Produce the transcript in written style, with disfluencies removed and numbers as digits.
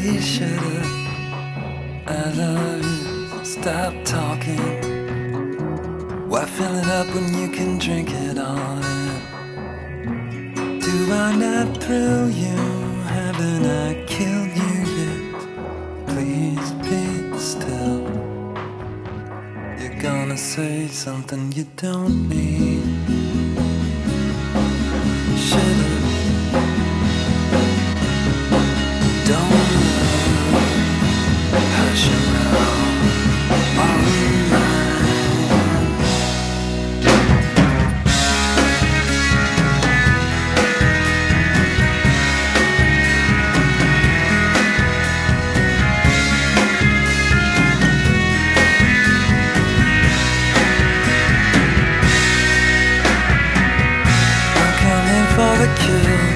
you should've. I love you, stop talking. Why fill it up when you can drink it all in? Do I not thrill you? Haven't I killed you yet? Please be still. You're gonna say something you don't mean. Should've. Don't hush around all night. I'm coming for the kill.